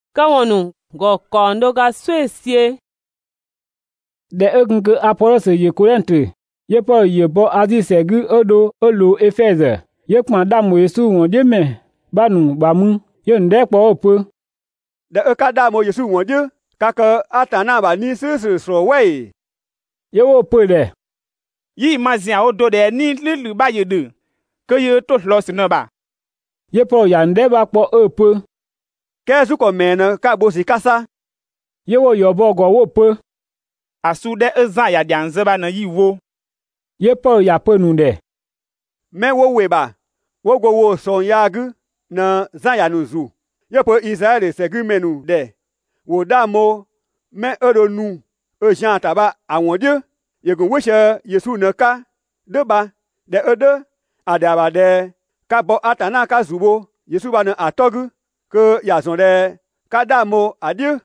kawonu go kondo ga swesie. De egunge Apollos ye Korinte, ye Paul ye bo azisegu odo olo Efeze, ye kpandamo Yesu wonde me banu bamu ye ndekpo ope. De ekadamo Yesu wonde kaka atana ba ni sisi srowe. Ye wo pe de. Yi mazia odo de ni lilu ba yedu. Que ye to los ne ba. Ye Paul ya ndeba kpo ope. Kesu ko mena ka bosi kasa. Ye wo yobo go wo pe. Asu de ezan ya dianze ba na yi wo. Ye Paul ya pe nu de. Me wo we ba. Wo go wo son yagu na zan ya nuzu. Ye po Israel segu menu de. Wo damo me eronu ejan taba awon de. Ye go wishe Yesu na ka de ba de ede adaba de ka bo atana ka zubo Yesu ba na atogu ke ya zon de ka damo adie.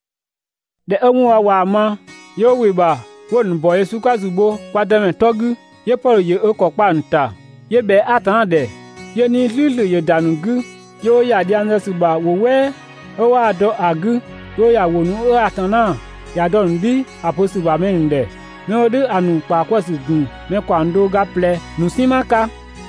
De enwa wa ma yo we ba won bo Yesu ka zubo kwademe togu ye Paul ye okokpa nta ye be atana de ye ni lulu ye danugu yo ya dianze suba wo we o wa do agu yo ya wonu atana ya do ndi aposu ba meninde me ode anu pa kwasi gun me kwando ga ple nusimaka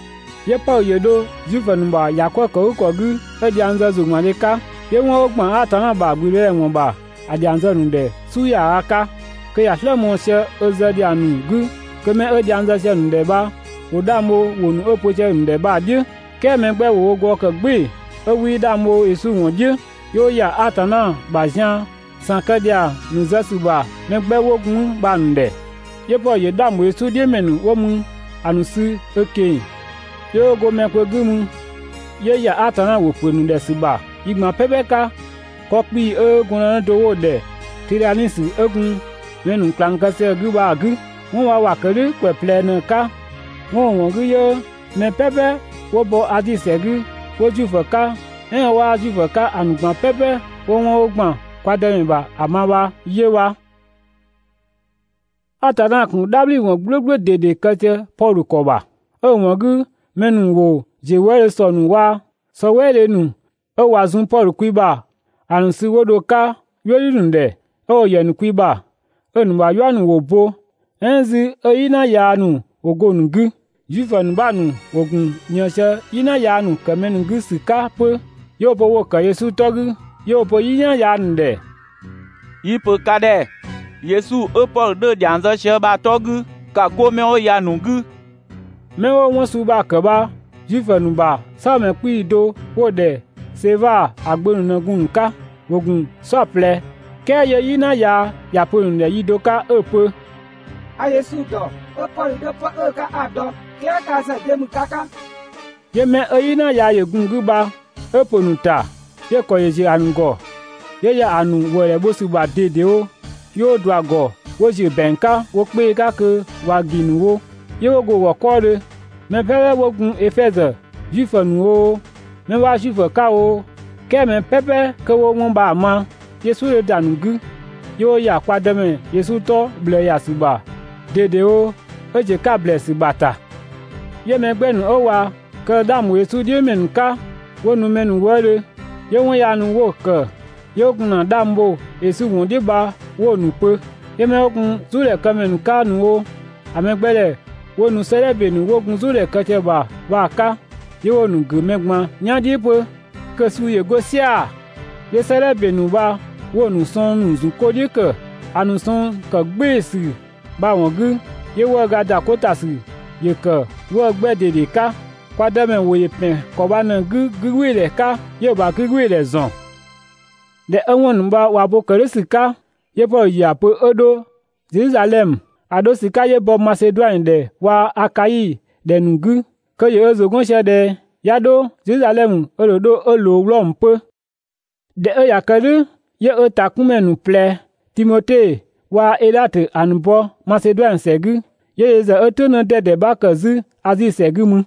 ye Paul ye do juvenu ba yakwa ko gu e dianze zumaleka ye won ogban atana ba gbire won ba adianze nu de su ya aka ke ya flemo se ozadi anu gu ke me adianze se nu de ba odamo wonu opoche nu de ba die ke me gbe wo go ko gbe owi damo esu won die yo ya atana ba jan sankadia nu zasuba me gbe wogun ba nu de ye Paul ye damo esu die menu wo mu anusu oke yo go me ko gumu ye ya atana wo penu de suba igma pebeka kopi egun na dowo de tiranis egun menu klankase guba gu won wa wakere kweple na ka won gu yo me pepe wo bo adisegu wo jufoka en wa jufoka anugban pepe wo won ogban kwademba amawa yewa atana kun dabli won gbogbo dede kete Paul koba won gu menu wo jewere sonu wa sowele nu o wazun Paul kwiba ansi wodo ka yoyunde o yenu kwiba onwa yanu wobo enzi oyina yanu ogonugu jufanu banu ogun nyanse yina yanu kamenugu sika pe yo bo wo ka Yesu togu yo bo yina yanu de Ipo kade Yesu e Paul de dianze che ba togu ka ko me o yanugu me wo won su ba ka ba jufanu ba sa me pido wo de seva agbonugun ka wogun sople ke ye yina ya ponu de yidoka epe a Yesu do o Paul de po ka ado ke ka sa demu kaka ye me yina ya yegungu ba eponuta ye ko ye anungo ye ya anu wore bosu ba dede o yo do ago wo je benka wo pe ka ke wa ginu wo ye wo go wo kore me pere wogun Efeze jifanu o me wa jifoka o ke me pepe ke wo won ba ma Yesu le danugu yo ya kwademe Yesu to ble ya suba dede o eje ka bless bata ye me gbenu o wa ke damu Yesu die menka wonu menu wore ye won ya nu wo ke yo kuna dambo Yesu won de ba wonu pe ye me okun zure kamenu ka nu o amegbele wonu selebe nu wogun zure kete ba ka ye wonu ge megma nyadi pe ke su ye gosia ye selebe nu ba wonu son nu zu kodike anu son ka gbesi ba won gu ye wo ga dakota si ye ka wo gbe dede ka kwademe wo ye pen ko ba na gu le ka ye ba gu le zon de enwon ba wa bo keresika ye bo ya po odo Jerusalem ado sika ye bo Macedoine de wa Akayi de nugu ke ye ozogun se de yado Jerusalem olodo olo wlompe de ya kadu ye otakumenu ple Timote wa elate anbo Macedoine segu ye ze otuna de bakazu azi segu mu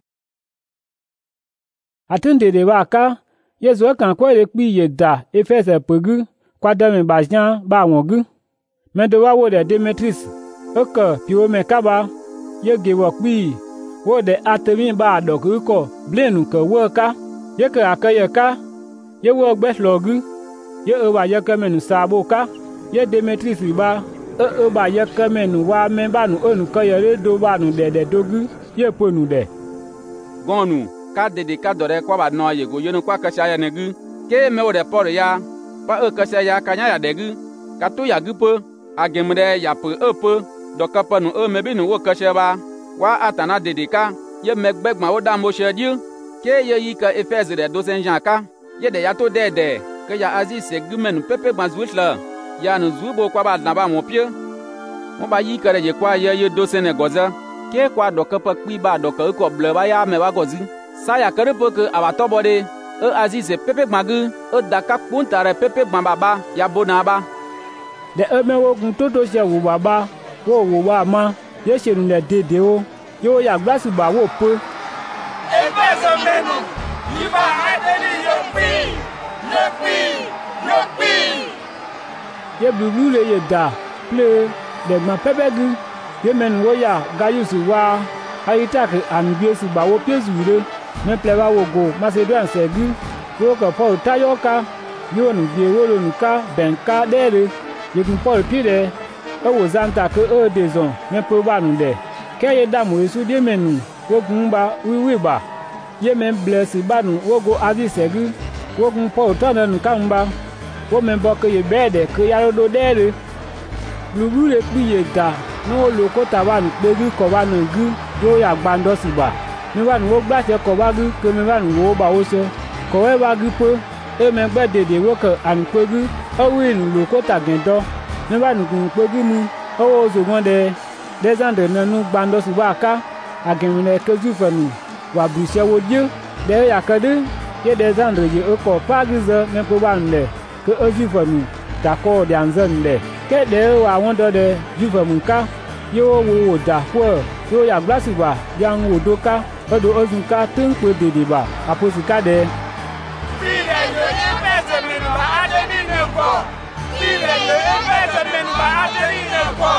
atunde de waka ye zo kan ko le pi ye da Efese pegu kwadame bajan ba wongu medo wa wo de Demetris oka piwo me kaba ye gewo pi wo de Artemis ba doku ko blenu ko wo ka ye ka akaye ka ye wo gbe slogu ye ba ye kemenu sabo ka ye Demetris ba ba ye kemenu wa me ba nu onu ko ye do ba nu de dogu ye ponu de gonu ka dede ka dore kwa ba no ye go yenu kwa ka sha ya negu ke me wo de por ya pa ka sha ya ka nya ya degu ka to ya gu pe agemre ya pe pe do ka pa nu me bi nu wo ka sha ba wa atana dede ka ye me gbegban wo da mo she di ke ye yi ka Efes de do sen jan ka ye de ya to de ke ya azi se gumen pepe gban zuitla ya nu zubo kwa ba na ba mo pie mo ba yi ka de kwa ye do sen ne goza ke kwa do ka pa kpi ba do ka ko ble ba ya me ba gozi sa ya kare po ke aba to bode azi se pepe gban gu da ka punta re pepe gban baba ya bona ba de me wo gun to se wo baba wo wa ma ye se nu de de o yo ya glasi ba wo pe Efes menu iba adeni yo pi ye blu le ye da ple de ma pebegu ye men wo ya Gaius wa ayita ke anbiesu ba wo pezure me ple ba wo go Macedon segu wo ko Paul tayoka yo nu vie wo lo nu ka benka dere ye kun Paul pire e wo zanta ke de zon me po ba nu de ke ye da mo esu de menu wo gun ba wi ba ye men bless ba nu wo go azi segu wo gun Paul tana nu kan ba wo men bo ke ye bede ke ya do dere lulu le pi ye da no lo ko ta wa nu pe gu ko wa nu gu yo ya gbando si ba mi wa nu wo gba se ko wa gu ke mi wa nu wo ba wo se ko we wa gu pe e men gbe dede wo ke an pe gu o wi nu lo ko ta gen do mi wa nu gun pe gu mu o wo zo gon de zande na nu gbando si ba ka agen ne ke zu fa nu wa bu se wo je de ya ka de ye de zande ye o ko pa gu ze me ko ba nu le ke o zu fa nu ta ko de an zan de ke de wa won do de ju fa mu ka yo wo da fo yo ya glasi ba yang wo do ka o do ozun ka tin pe dede ba aposi ka de Pile yo Efes menu ba adeni ne ko Pile yo Efes menu ba adeni ne ko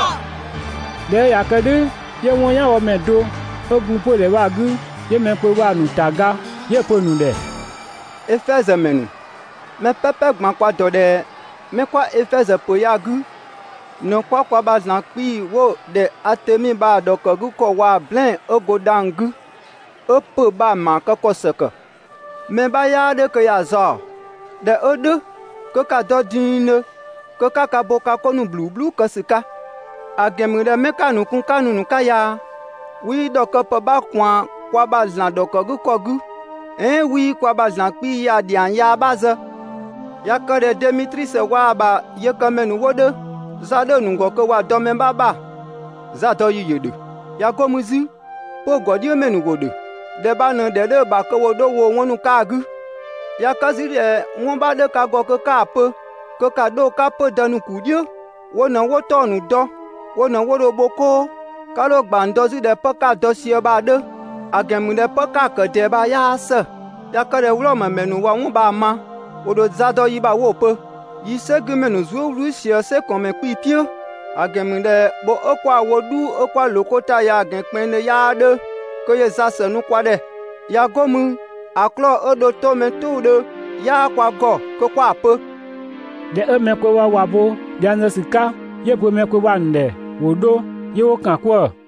de ya ka de ye won ya o me do ogun po le wa gu ye me pe wa nu taga ye po nu de Efes menu me pepe gban kwa do de me kwa Efes po ya gu no kwa ba zan pi wo de atemi ba do ko gu ko wa blen ogodangu opo ba ma ko seka me ba ya de ko ya zo de odu ko ka do din ko ka boka ko nu blu ko sika agem de me kanu kun kanu nu ka ya wi do ko pa ba kwa ba zan do ko gu wi kwa ba zan pi ya di an ya ba za ya ko de Demetris wa ba ye ko menu wode zado nungo ko wa do me baba zado yiyedu ya ko muzi po godi menu wode de ba na de ba ko wo do wo wonu ka gu ya ka zire won ba de ka go ko ka pe ko ka do ka pe danu ku dio wo na wo to nu do wo na wo ro boko ka lo gba ndo zi de pe ka do si ba de agemu de pe ka ke de ba ya se ya ka de wro ma menu wa won ba ma wo do zado yi ba wo pe yi se gumenu zu ru si se kon me pi pio agemu de bo okwa wodu okwa lokota ya gen pen ne ya de ko ye za se nu kwa de ya gomu aklo odo to me tu de ya kwa go ko kwa pe de me ko wa bo de an sika ye po me ko wa nde wodo ye wo kan ko